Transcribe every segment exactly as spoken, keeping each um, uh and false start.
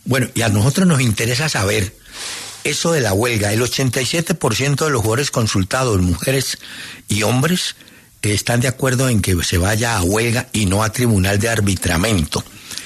Bueno, y a nosotros nos interesa saber eso de la huelga. El ochenta y siete por ciento de los jugadores consultados, mujeres y hombres, están de acuerdo en que se vaya a huelga y no a tribunal de arbitramiento.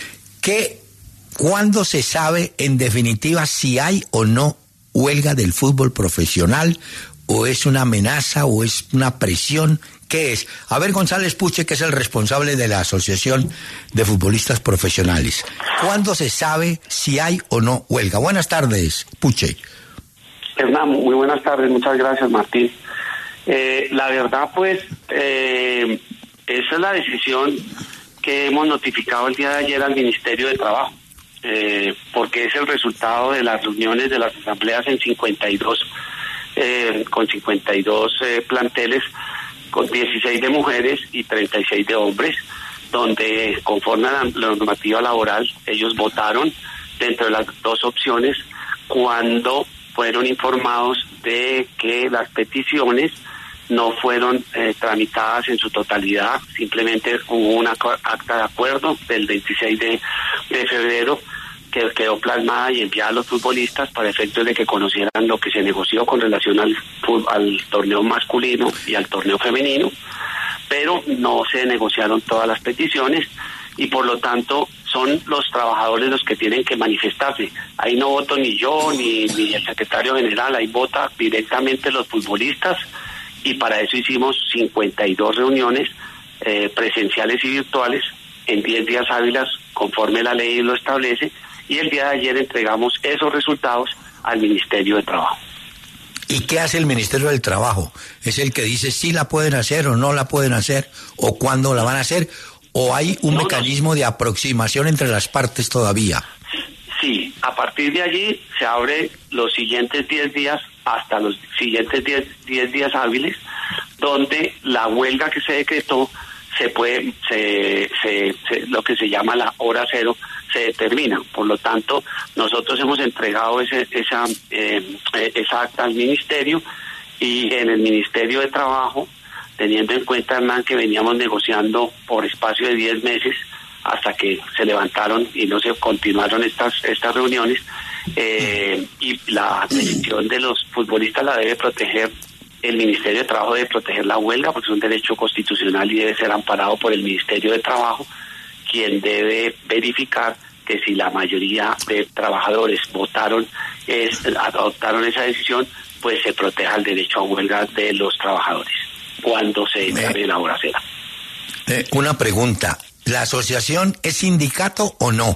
¿Qué, cuándo se sabe en definitiva si hay o no huelga del fútbol profesional, o es una amenaza, o es una presión? ¿Qué es? A ver, González Puche, que es el responsable de la Asociación de Futbolistas Profesionales. ¿Cuándo se sabe si hay o no huelga? Buenas tardes, Puche. Hernán, muy buenas tardes, muchas gracias, Martín. Eh, la verdad, pues, eh, esa es la decisión que hemos notificado el día de ayer al Ministerio de Trabajo, eh, porque es el resultado de las reuniones de las asambleas en cincuenta y dos, eh, con cincuenta y dos eh, planteles, con dieciséis de mujeres y treinta y seis de hombres, donde conforme a la normativa laboral ellos votaron dentro de las dos opciones cuando fueron informados de que las peticiones no fueron eh, tramitadas en su totalidad. Simplemente hubo una acta de acuerdo del veintiséis de febrero que quedó plasmada y enviada a los futbolistas para efectos de que conocieran lo que se negoció con relación al, al torneo masculino y al torneo femenino, pero no se negociaron todas las peticiones y por lo tanto son los trabajadores los que tienen que manifestarse. Ahí no voto ni yo ni, ni el secretario general, ahí vota directamente los futbolistas, y para eso hicimos cincuenta y dos reuniones eh, presenciales y virtuales en diez días hábiles conforme la ley lo establece, y el día de ayer entregamos esos resultados al Ministerio de Trabajo. ¿Y qué hace el Ministerio del Trabajo? ¿Es el que dice si la pueden hacer o no la pueden hacer, o cuándo la van a hacer, o hay un no, mecanismo no. de aproximación entre las partes todavía? Sí, a partir de allí se abre los siguientes diez días hasta los siguientes diez días hábiles, donde la huelga que se decretó se puede, se, se, se, lo que se llama la hora cero, se determina. Por lo tanto, nosotros hemos entregado ese, esa, eh, esa acta al Ministerio, y en el Ministerio de Trabajo, teniendo en cuenta, Hernán, que veníamos negociando por espacio de diez meses hasta que se levantaron y no se continuaron estas estas reuniones, eh, y la decisión de los futbolistas la debe proteger el Ministerio de Trabajo, debe proteger la huelga porque es un derecho constitucional y debe ser amparado por el Ministerio de Trabajo, quien debe verificar que si la mayoría de trabajadores votaron, es, adoptaron esa decisión, pues se proteja el derecho a huelga de los trabajadores cuando se declare la hora cero. Eh, una pregunta, ¿la asociación es sindicato o no?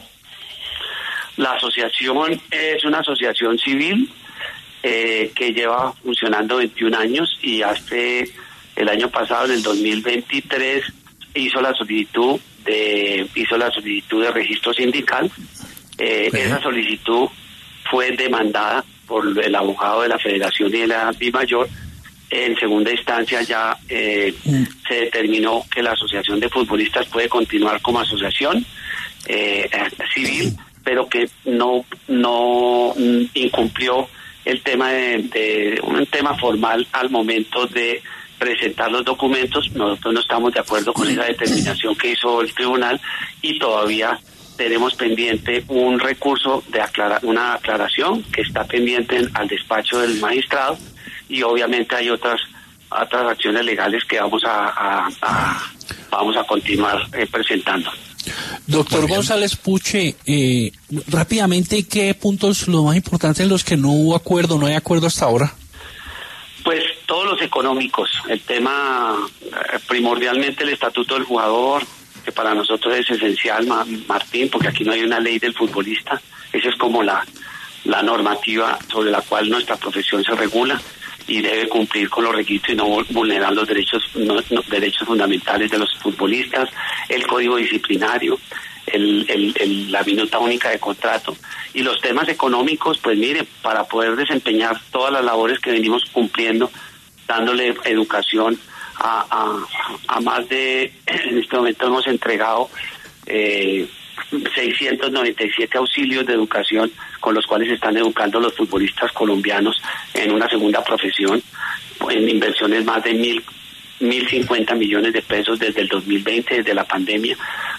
La asociación es una asociación civil eh, que lleva funcionando veintiún años, y hasta el año pasado, en el dos mil veintitrés, hizo la solicitud de hizo la solicitud de registro sindical. Eh, ¿Sí? Esa solicitud fue demandada por el abogado de la Federación y de la DIMAYOR. En segunda instancia ya eh, mm. se determinó que la Asociación de Futbolistas puede continuar como asociación eh, civil, pero que no no incumplió el tema de, de un tema formal al momento de presentar los documentos. Nosotros no estamos de acuerdo con esa determinación que hizo el tribunal, y todavía tenemos pendiente un recurso de aclara, una aclaración que está pendiente en, al despacho del magistrado, y obviamente hay otras otras acciones legales que vamos a, a, a vamos a continuar eh, presentando. Doctor González Puche, eh, rápidamente, ¿qué puntos los más importantes en los que no hubo acuerdo, no hay acuerdo hasta ahora? Pues todos los económicos, el tema eh, primordialmente el estatuto del jugador, que para nosotros es esencial, Ma- Martín, porque aquí no hay una ley del futbolista. Esa es como la, la normativa sobre la cual nuestra profesión se regula y debe cumplir con los requisitos y no vulnerar los derechos no, no, derechos fundamentales de los futbolistas, el código disciplinario, el, el, el, la minuta única de contrato. Y los temas económicos, pues mire, para poder desempeñar todas las labores que venimos cumpliendo, dándole educación a, a, a más de, en este momento hemos entregado eh, seiscientos noventa y siete auxilios de educación con los cuales están educando los futbolistas colombianos en una segunda profesión, en inversiones más de mil, mil cincuenta millones de pesos desde el dos mil veinte, desde la pandemia,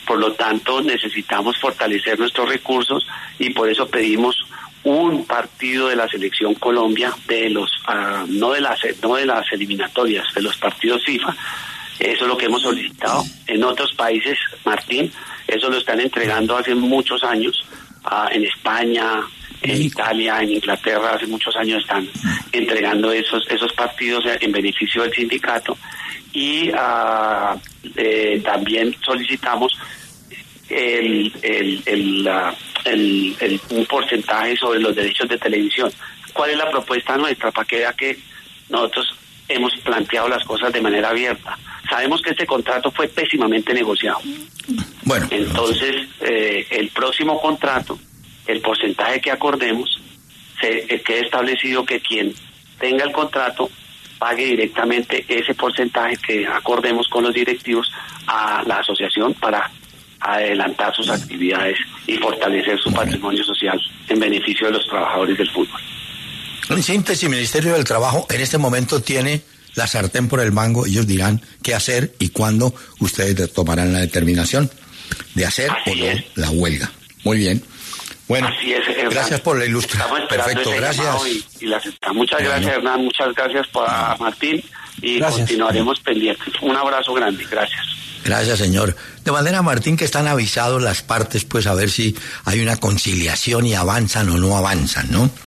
Por lo tanto, necesitamos fortalecer nuestros recursos y por eso pedimos un partido de la Selección Colombia, de los uh, no de las no de las eliminatorias, de los partidos FIFA. Eso es lo que hemos solicitado. En otros países, Martín, eso lo están entregando hace muchos años, uh, en España, en Italia, en Inglaterra, hace muchos años están entregando esos esos partidos en beneficio del sindicato. Y uh, eh, también solicitamos el, el, el, uh, el, el, un porcentaje sobre los derechos de televisión. ¿Cuál es la propuesta nuestra? Para que vea que nosotros hemos planteado las cosas de manera abierta. Sabemos que este contrato fue pésimamente negociado. Bueno, entonces, eh, el próximo contrato, el porcentaje que acordemos, se eh, quede establecido que quien tenga el contrato pague directamente ese porcentaje que acordemos con los directivos a la asociación para adelantar sus actividades y fortalecer su patrimonio social en beneficio de los trabajadores del fútbol. En síntesis, el Ministerio del Trabajo en este momento tiene la sartén por el mango. Ellos dirán qué hacer y cuándo ustedes tomarán la determinación de hacer Así o no es. la huelga. Muy bien. Bueno, Así es, Hernán. Gracias por la ilustración. Perfecto, gracias. Y, y las, muchas bueno. gracias, Hernán. Muchas gracias por, a Martín y Gracias. continuaremos pendientes. Un abrazo grande. Gracias. Gracias, señor. De manera, Martín, que están avisados las partes, pues a ver si hay una conciliación y avanzan o no avanzan, ¿no?